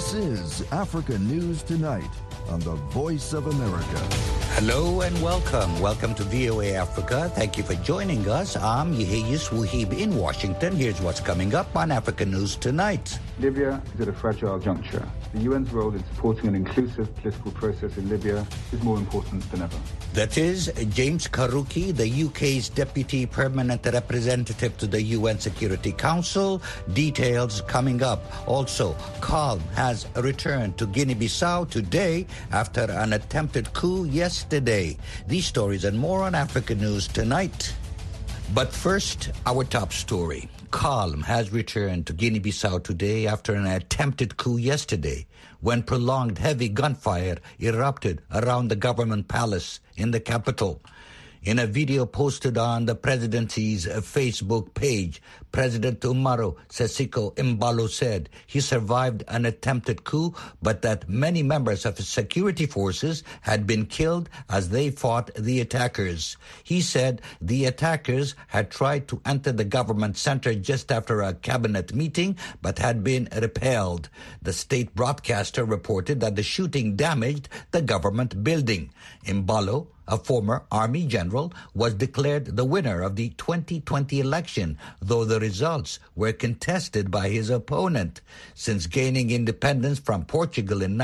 This is Africa News Tonight on the Voice of America. Hello and welcome. Welcome to VOA Africa. Thank you for joining us. I'm Yehiyus Wuhib in Washington. Here's what's coming up on Africa News Tonight. Libya is at a fragile juncture. The UN's role in supporting an inclusive political process in Libya is more important than ever. That is James Kariuki, the UK's Deputy Permanent Representative to the UN Security Council. Details coming up. Also, calm has returned to Guinea-Bissau today after an attempted coup yesterday. These stories and more on Africa News Tonight. But first, our top story. Calm has returned to Guinea-Bissau today after an attempted coup yesterday when prolonged heavy gunfire erupted around the government palace in the capital. In a video posted on the presidency's Facebook page, President Umaru Sissoco Embalo said he survived an attempted coup, but that many members of his security forces had been killed as they fought the attackers. He said the attackers had tried to enter the government center just after a cabinet meeting, but had been repelled. The state broadcaster reported that the shooting damaged the government building. Embalo, a former army general, was declared the winner of the 2020 election, though the results were contested by his opponent. Since gaining independence from Portugal in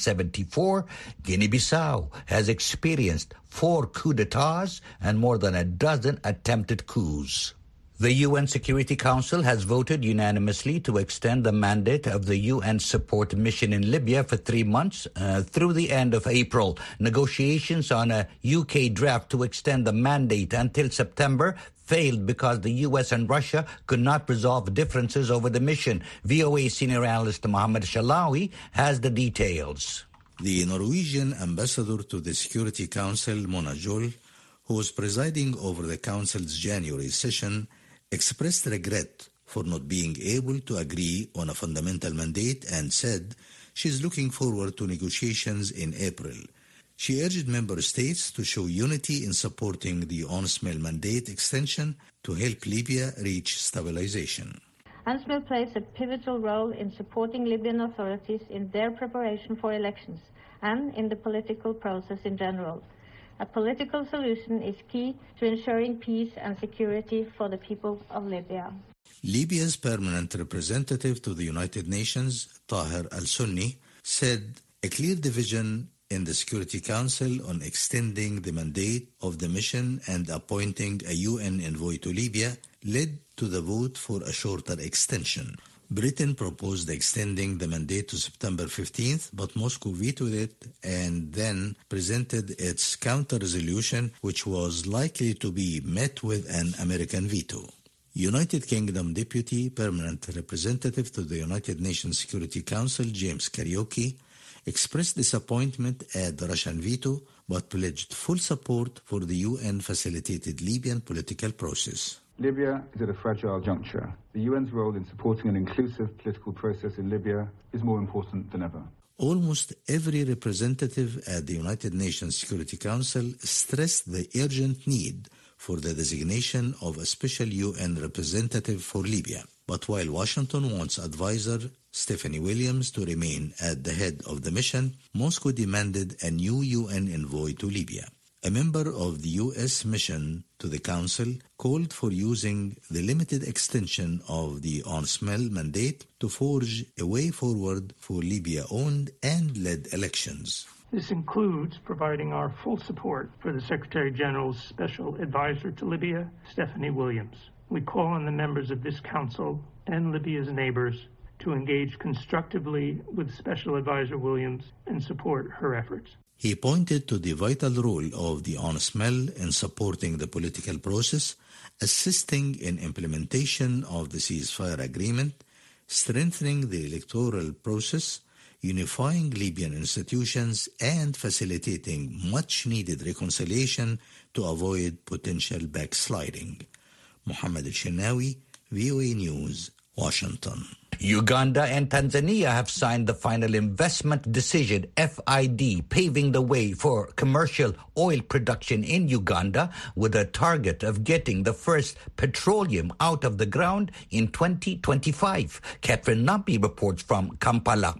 1974, Guinea-Bissau has experienced 4 coups d'etats and more than a dozen attempted coups. The UN Security Council has voted unanimously to extend the mandate of the UN support mission in Libya for 3 months through the end of April. Negotiations on a UK draft to extend the mandate until September failed because the US and Russia could not resolve differences over the mission. VOA senior analyst Mohammed Shalawi has the details. The Norwegian ambassador to the Security Council, Mona Juul, who was presiding over the Council's January session, expressed regret for not being able to agree on a fundamental mandate and said she is looking forward to negotiations in April. She urged member states to show unity in supporting the UNSMIL mandate extension to help Libya reach stabilization. UNSMIL plays a pivotal role in supporting Libyan authorities in their preparation for elections and in the political process in general. A political solution is key to ensuring peace and security for the people of Libya. Libya's permanent representative to the United Nations, Taher al-Sunni, said a clear division in the Security Council on extending the mandate of the mission and appointing a UN envoy to Libya led to the vote for a shorter extension. Britain proposed extending the mandate to September 15th, but Moscow vetoed it and then presented its counter-resolution, which was likely to be met with an American veto. United Kingdom Deputy Permanent Representative to the United Nations Security Council, James Kariuki, expressed disappointment at the Russian veto, but pledged full support for the UN-facilitated Libyan political process. Libya is at a fragile juncture. The UN's role in supporting an inclusive political process in Libya is more important than ever. Almost every representative at the United Nations Security Council stressed the urgent need for the designation of a special UN representative for Libya. But while Washington wants advisor Stephanie Williams to remain at the head of the mission, Moscow demanded a new UN envoy to Libya. A member of the U.S. mission to the Council called for using the limited extension of the UNSMIL mandate to forge a way forward for Libya-owned and led elections. This includes providing our full support for the Secretary General's Special Advisor to Libya, Stephanie Williams. We call on the members of this Council and Libya's neighbors to engage constructively with Special Advisor Williams and support her efforts. He pointed to the vital role of the UNSMIL in supporting the political process, assisting in implementation of the ceasefire agreement, strengthening the electoral process, unifying Libyan institutions, and facilitating much-needed reconciliation to avoid potential backsliding. Mohammed El-Shenawi, VOA News, Washington. Uganda and Tanzania have signed the final investment decision, FID, paving the way for commercial oil production in Uganda with a target of getting the first petroleum out of the ground in 2025. Catherine Nampi reports from Kampala.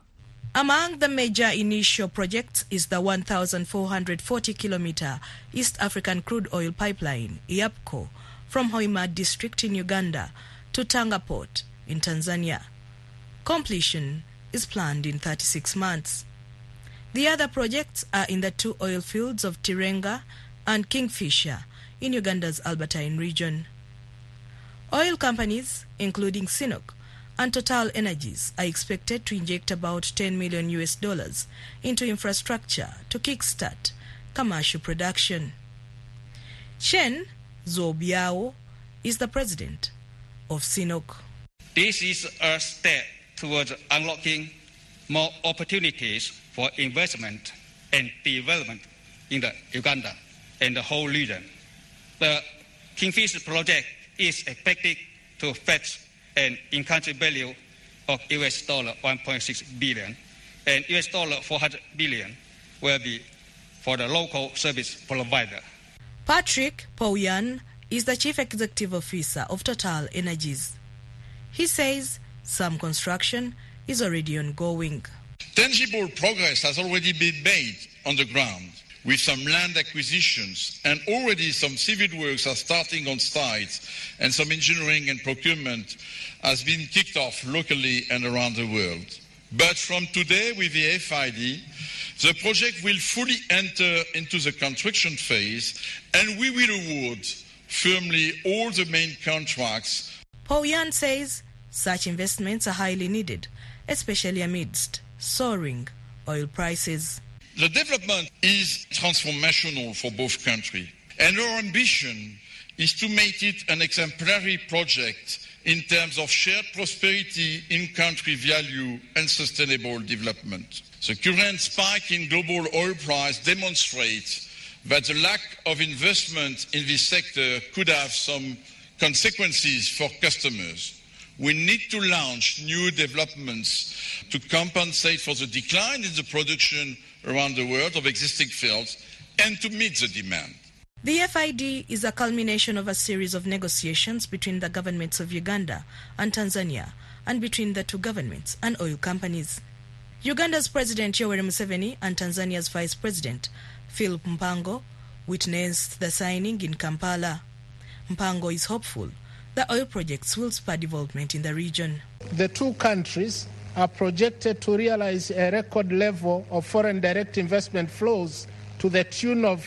Among the major initial projects is the 1,440-kilometer East African Crude Oil Pipeline, EAPCO, from Hoima District in Uganda to Tanga Port in Tanzania. Completion is planned in 36 months. The other projects are in the two oil fields of Tirenga and Kingfisher in Uganda's Albertine region. Oil companies, including CNOOC and Total Energies, are expected to inject about $10 million into infrastructure to kickstart commercial production. Chen Zobiao is the president of CNOOC. This is a step towards unlocking more opportunities for investment and development in the Uganda and the whole region. The Kingfisher project is expected to fetch an in-country value of $1.6 billion, and $400 billion will be for the local service provider. Patrick Pouyan is the Chief Executive Officer of Total Energies. He says some construction is already ongoing. Tangible progress has already been made on the ground, with some land acquisitions, and already some civil works are starting on site, and some engineering and procurement has been kicked off locally and around the world. But from today, with the FID, the project will fully enter into the construction phase, and we will award firmly all the main contracts. Pouyan says such investments are highly needed, especially amidst soaring oil prices. The development is transformational for both countries, and our ambition is to make it an exemplary project in terms of shared prosperity, in-country value, and sustainable development. The current spike in global oil price demonstrates that the lack of investment in this sector could have some consequences for customers. We need to launch new developments to compensate for the decline in the production around the world of existing fields and to meet the demand. The FID is a culmination of a series of negotiations between the governments of Uganda and Tanzania and between the two governments and oil companies. Uganda's President Yoweri Museveni and Tanzania's Vice President Philip Mpango witnessed the signing in Kampala. Mpango is hopeful the oil projects will spur development in the region. The two countries are projected to realize a record level of foreign direct investment flows to the tune of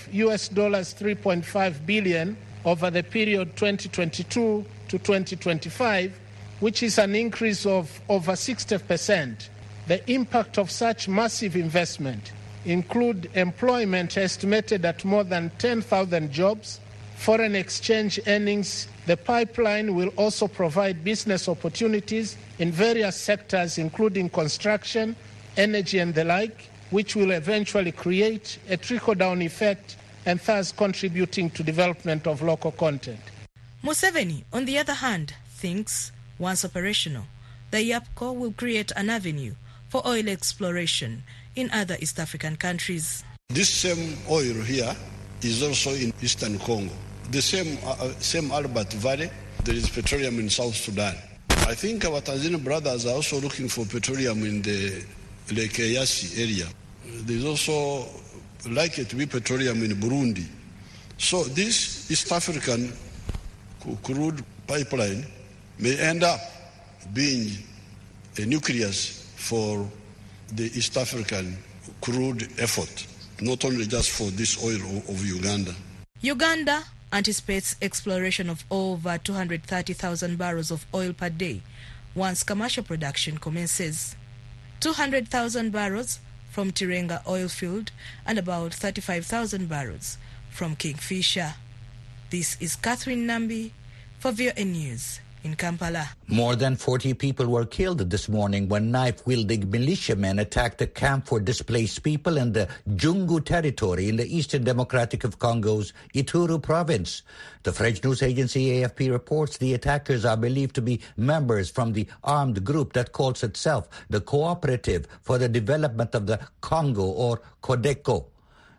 $3.5 billion over the period 2022 to 2025, which is an increase of over 60%. The impact of such massive investment include employment estimated at more than 10,000 jobs, foreign exchange earnings. The pipeline will also provide business opportunities in various sectors, including construction, energy, and the like, which will eventually create a trickle-down effect and thus contributing to development of local content. Museveni, on the other hand, thinks once operational, the EAPCO will create an avenue for oil exploration in other East African countries. This same oil here is also in Eastern Congo. The same Albert Valley, there is petroleum in South Sudan. I think our Tanzanian brothers are also looking for petroleum in the Lake Eyasi area. There's also likely to be petroleum in Burundi. So this East African crude pipeline may end up being a nucleus for the East African crude effort, not only just for this oil of Uganda. Uganda anticipates exploration of over 230,000 barrels of oil per day once commercial production commences. 200,000 barrels from Tirenga oil field and about 35,000 barrels from Kingfisher. This is Catherine Nambi for VOA News in Kampala. More than 40 people were killed this morning when knife-wielding militiamen attacked a camp for displaced people in the Jungu territory in the Eastern Democratic of Congo's Ituri province. The French news agency AFP reports the attackers are believed to be members from the armed group that calls itself the Cooperative for the Development of the Congo, or CODECO.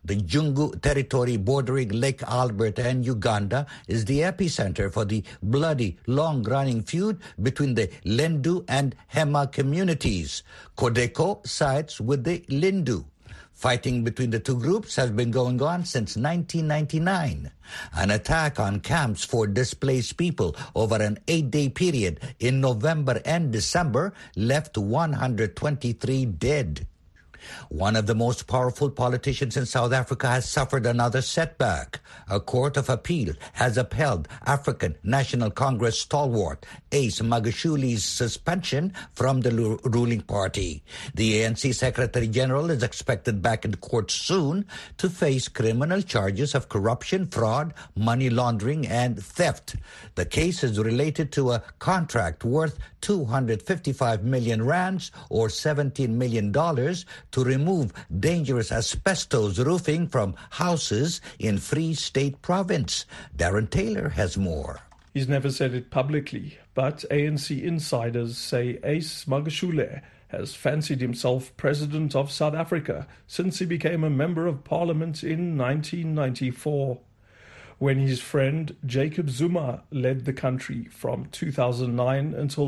The Jungu territory bordering Lake Alberta and Uganda is the epicenter for the bloody, long-running feud between the Lendu and Hema communities. Codeco sides with the Lindu. Fighting between the two groups has been going on since 1999. An attack on camps for displaced people over an 8-day period in November and December left 123 dead. One of the most powerful politicians in South Africa has suffered another setback. A court of appeal has upheld African National Congress stalwart Ace Magashule's suspension from the ruling party. The ANC Secretary General is expected back in court soon to face criminal charges of corruption, fraud, money laundering, and theft. The case is related to a contract worth 255 million rands or $17 million to remove dangerous asbestos roofing from houses in Free State Province. Darren Taylor has more. He's never said it publicly, but ANC insiders say Ace Magashule has fancied himself president of South Africa since he became a member of parliament in 1994. When his friend Jacob Zuma led the country from 2009 until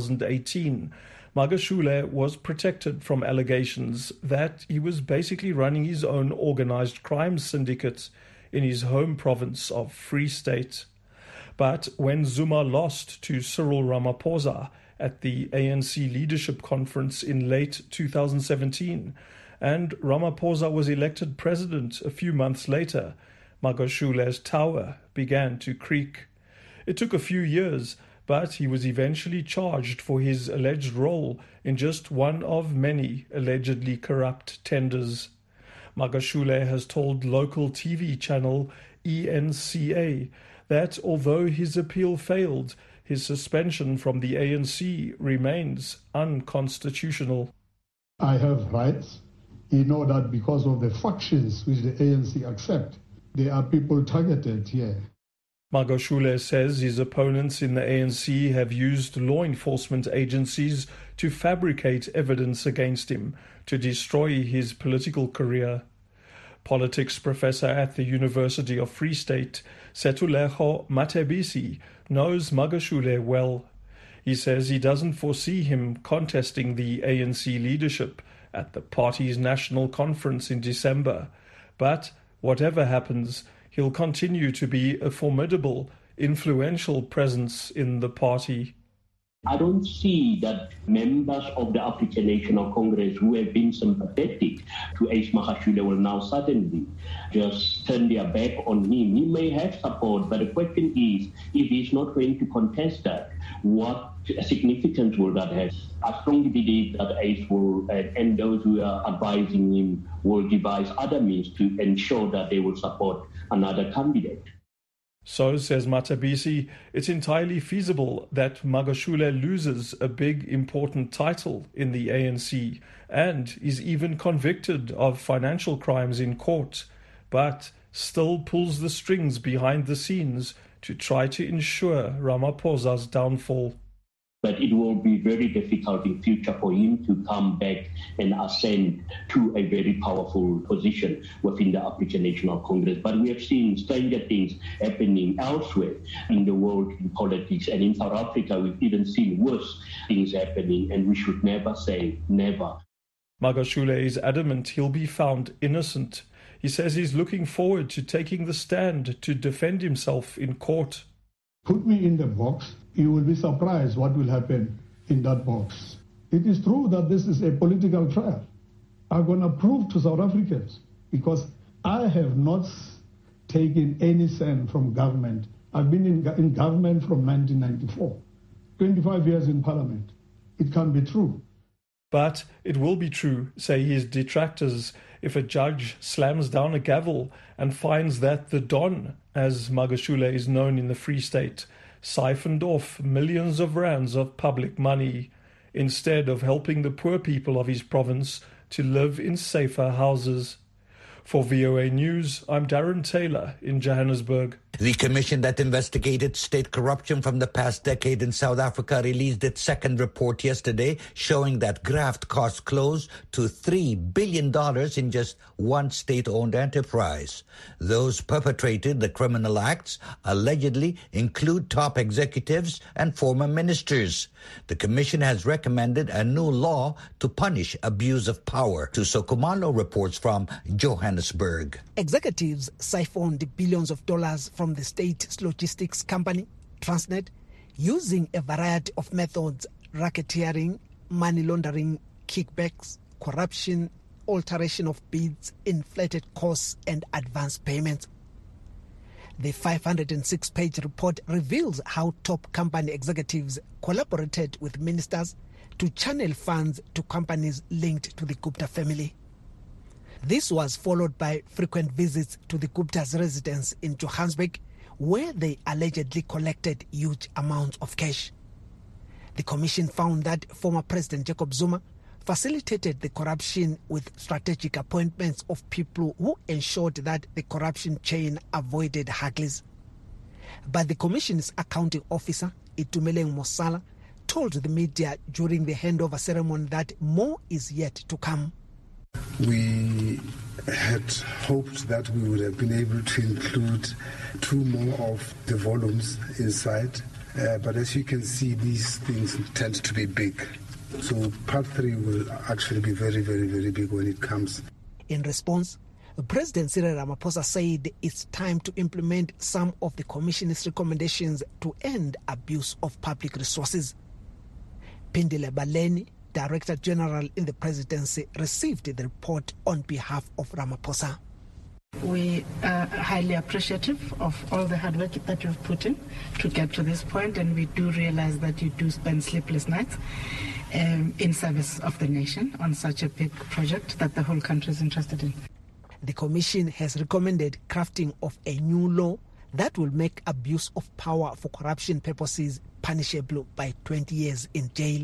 2018, Magashule was protected from allegations that he was basically running his own organized crime syndicate in his home province of Free State. But when Zuma lost to Cyril Ramaphosa at the ANC leadership conference in late 2017, and Ramaphosa was elected president a few months later, Magashule's tower began to creak. It took a few years, but he was eventually charged for his alleged role in just one of many allegedly corrupt tenders. Magashule has told local TV channel ENCA that although his appeal failed, his suspension from the ANC remains unconstitutional. I have rights. You know that because of the factions which the ANC accept, there are people targeted here. Magashule says his opponents in the ANC have used law enforcement agencies to fabricate evidence against him to destroy his political career. Politics professor at the University of Free State, Sethulejo Mathebisi, knows Magashule well. He says he doesn't foresee him contesting the ANC leadership at the party's national conference in December, but whatever happens, he'll continue to be a formidable, influential presence in the party. I don't see that members of the African National Congress who have been sympathetic to Ace Magashule will now suddenly just turn their back on him. He may have support, but the question is, if he's not going to contest that, what significance will that have? I strongly believe that Ace will, and those who are advising him, will devise other means to ensure that they will support another candidate. So, says Mathebisi, it's entirely feasible that Magashule loses a big, important title in the ANC and is even convicted of financial crimes in court, but still pulls the strings behind the scenes to try to ensure Ramaphosa's downfall. But it will be very difficult in future for him to come back and ascend to a very powerful position within the African National Congress. But we have seen stranger things happening elsewhere in the world in politics. And in South Africa, we've even seen worse things happening, and we should never say never. Magashule is adamant he'll be found innocent. He says he's looking forward to taking the stand to defend himself in court. Put me in the box. You will be surprised what will happen in that box. It is true that this is a political trial. I'm going to prove to South Africans, because I have not taken any cent from government. I've been in government from 1994, 25 years in parliament. It can be true. But it will be true, say his detractors, if a judge slams down a gavel and finds that the Don, as Magashule is known in the Free State, siphoned off millions of rands of public money instead of helping the poor people of his province to live in safer houses. For VOA News, I'm Darren Taylor in Johannesburg. The commission that investigated state corruption from the past decade in South Africa released its second report yesterday, showing that graft cost close to $3 billion in just one state-owned enterprise. Those perpetrated the criminal acts allegedly include top executives and former ministers. The commission has recommended a new law to punish abuse of power. Tuso Kumalo reports from Johannesburg. Executives siphoned billions of dollars from the state's logistics company, Transnet, using a variety of methods: racketeering, money laundering, kickbacks, corruption, alteration of bids, inflated costs, and advance payments. The 506-page report reveals how top company executives collaborated with ministers to channel funds to companies linked to the Gupta family. This was followed by frequent visits to the Gupta's residence in Johannesburg, where they allegedly collected huge amounts of cash. The commission found that former President Jacob Zuma facilitated the corruption with strategic appointments of people who ensured that the corruption chain avoided haggles. But the commission's accounting officer, Itumeleng Mosala, told the media during the handover ceremony that more is yet to come. We had hoped that we would have been able to include 2 more of the volumes inside, but as you can see, these things tend to be big. So part 3 will actually be very, very, very big when it comes. In response, President Cyril Ramaphosa said it's time to implement some of the Commission's recommendations to end abuse of public resources. Pindile Baleni, Director General in the Presidency, received the report on behalf of Ramaphosa. We are highly appreciative of all the hard work that you've put in to get to this point, and we do realize that you do spend sleepless nights in service of the nation on such a big project that the whole country is interested in. The Commission has recommended crafting of a new law that will make abuse of power for corruption purposes punishable by 20 years in jail.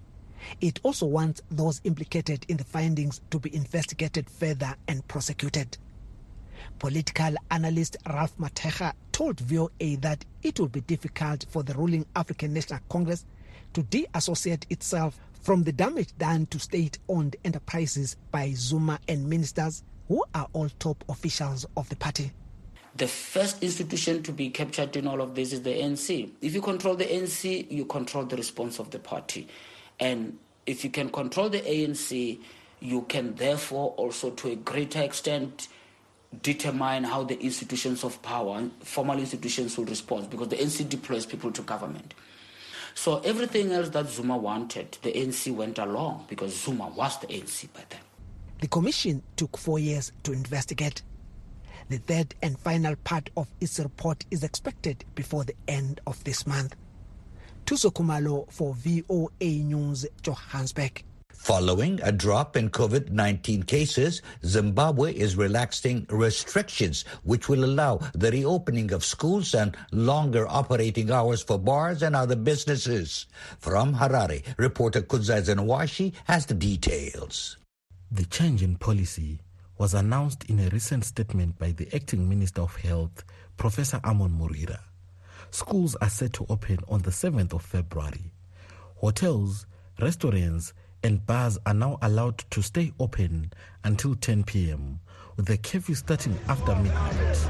It also wants those implicated in the findings to be investigated further and prosecuted. Political analyst Ralph Mateja told VOA that it will be difficult for the ruling African National Congress to de-associate itself from the damage done to state-owned enterprises by Zuma and ministers who are all top officials of the party. The first institution to be captured in all of this is the ANC. If you control the ANC, you control the response of the party. And if you can control the ANC, you can therefore also, to a greater extent, determine how the institutions of power, formal institutions, will respond, because the ANC deploys people to government. So everything else that Zuma wanted, the ANC went along, because Zuma was the ANC by then. The commission took 4 years to investigate. The third and final part of its report is expected before the end of this month. Tuso Kumalo for VOA News, Johannesburg. Following a drop in COVID-19 cases, Zimbabwe is relaxing restrictions which will allow the reopening of schools and longer operating hours for bars and other businesses. From Harare, reporter Kudzai Zenwashi has the details. The change in policy was announced in a recent statement by the Acting Minister of Health, Professor Amon Murira. Schools are set to open on the 7th of February. Hotels, restaurants, and bars are now allowed to stay open until 10 p.m., with the curfew starting after midnight.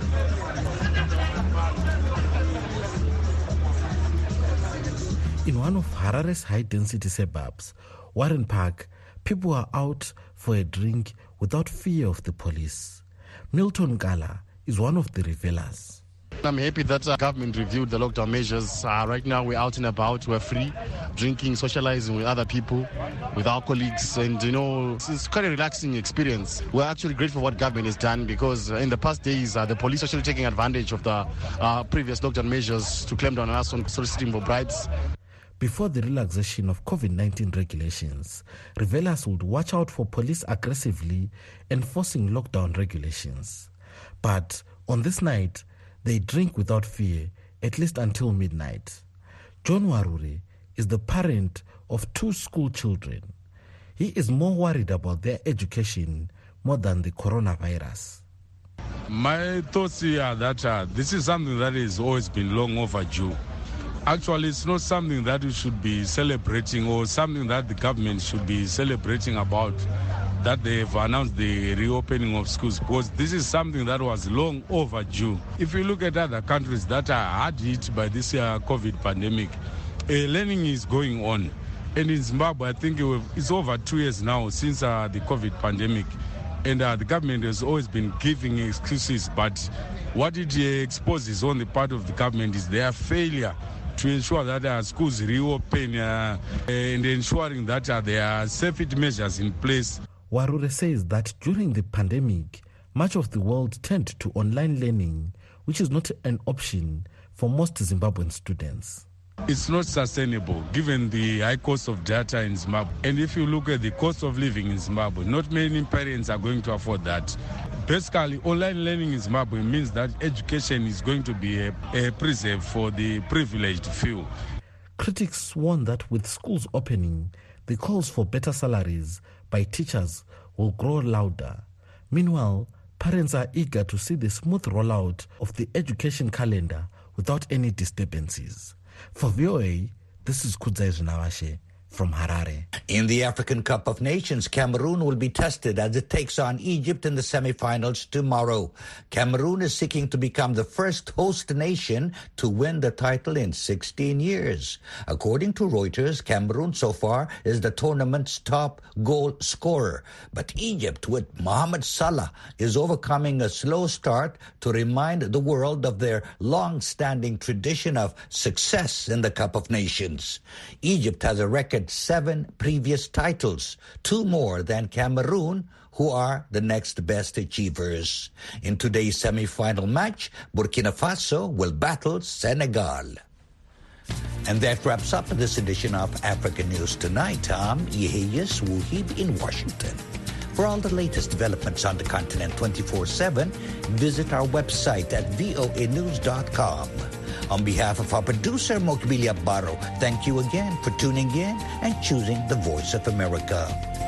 In one of Harare's high-density suburbs, Warren Park, people are out for a drink without fear of the police. Milton Gala is one of the revelers. I'm happy that government reviewed the lockdown measures. Right now we're out and about, we're free, drinking, socializing with other people, with our colleagues, and it's quite a relaxing experience. We're actually grateful for what government has done, because in the past days the police are actually taking advantage of the previous lockdown measures to clamp down on us on soliciting for bribes. Before the relaxation of COVID-19 regulations, revelers would watch out for police aggressively enforcing lockdown regulations. But on this night, they drink without fear, at least until midnight. John Warure is the parent of 2 school children. He is more worried about their education more than the coronavirus. My thoughts here that this is something that has always been long overdue. Actually, it's not something that we should be celebrating or something that the government should be celebrating about, that they've announced the reopening of schools, because this is something that was long overdue. If you look at other countries that are hard hit by this COVID pandemic, learning is going on. And in Zimbabwe, I think it's over 2 years now since the COVID pandemic. And the government has always been giving excuses, but what it exposes on the part of the government is their failure to ensure that schools reopen and ensuring that there are safety measures in place. Warure says that during the pandemic, much of the world turned to online learning, which is not an option for most Zimbabwean students. It's not sustainable given the high cost of data in Zimbabwe. And if you look at the cost of living in Zimbabwe, not many parents are going to afford that. Basically, online learning in Zimbabwe means that education is going to be a preserve for the privileged few. Critics warn that with schools opening, the calls for better salaries by teachers will grow louder. Meanwhile, parents are eager to see the smooth rollout of the education calendar without any disturbances. For VOA, this is Kudzai Zinawashe from Harare. In the African Cup of Nations, Cameroon will be tested as it takes on Egypt in the semi-finals tomorrow. Cameroon is seeking to become the first host nation to win the title in 16 years. According to Reuters, Cameroon so far is the tournament's top goal scorer. But Egypt, with Mohamed Salah, is overcoming a slow start to remind the world of their long-standing tradition of success in the Cup of Nations. Egypt has a record 7 previous titles, 2 more than Cameroon, who are the next best achievers. In today's semi-final match, Burkina Faso will battle Senegal. And that wraps up this edition of Africa News Tonight. I'm Yeheyes Wuhib in Washington. For all the latest developments on the continent 24/7, visit our website at voanews.com. On behalf of our producer, Mokbilia Barro, thank you again for tuning in and choosing the Voice of America.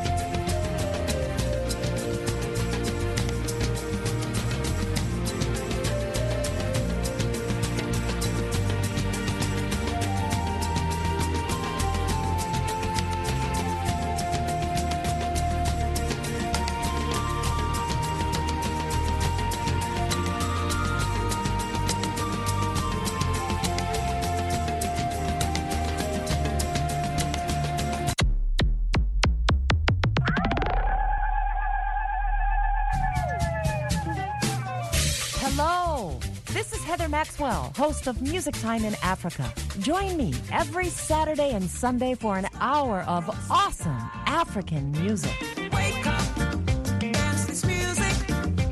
Maxwell, host of Music Time in Africa. Join me every Saturday and Sunday for an hour of awesome African music. Wake up, dance this music.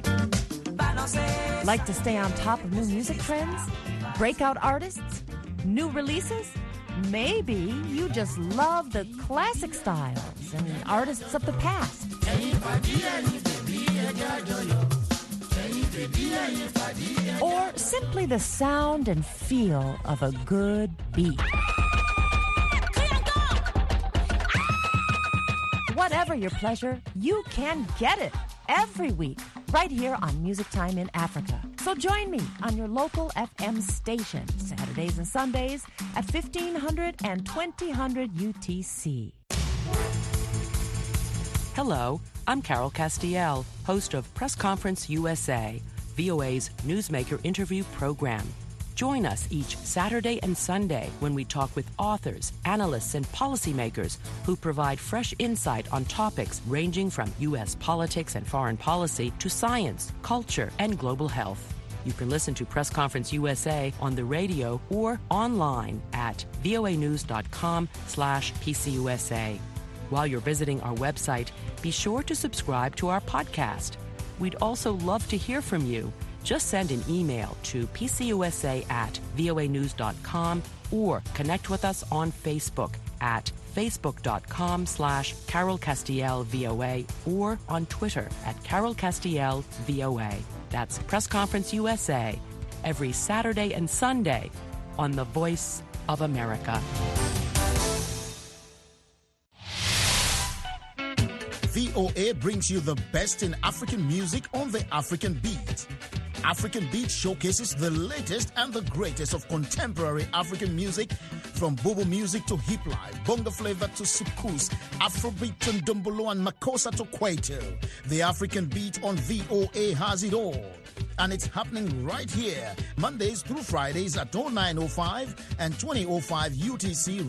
Like to stay on top of new music trends? Breakout artists? New releases? Maybe you just love the classic styles and artists of the past. Or simply the sound and feel of a good beat. Whatever your pleasure, you can get it every week right here on Music Time in Africa. So join me on your local FM station, Saturdays and Sundays at 1500 and 2000 UTC. Hello, I'm Carol Castiel, host of Press Conference USA, VOA's newsmaker interview program. Join us each Saturday and Sunday when we talk with authors, analysts, and policymakers who provide fresh insight on topics ranging from U.S. politics and foreign policy to science, culture, and global health. You can listen to Press Conference USA on the radio or online at voanews.com/PCUSA. While you're visiting our website, be sure to subscribe to our podcast. We'd also love to hear from you. Just send an email to pcusa@voanews.com or connect with us on Facebook at facebook.com/CarolCastielVOA or on Twitter at CarolCastielVOA. That's Press Conference USA every Saturday and Sunday on the Voice of America. VOA brings you the best in African music on the African Beat. African Beat showcases the latest and the greatest of contemporary African music, from Bobo music to hip life, bongo flavor to soukous, Afrobeat to Ndombolo and Makossa to Kwaito. The African Beat on VOA has it all. And it's happening right here, Mondays through Fridays at 09:05 and 20:05 UTC.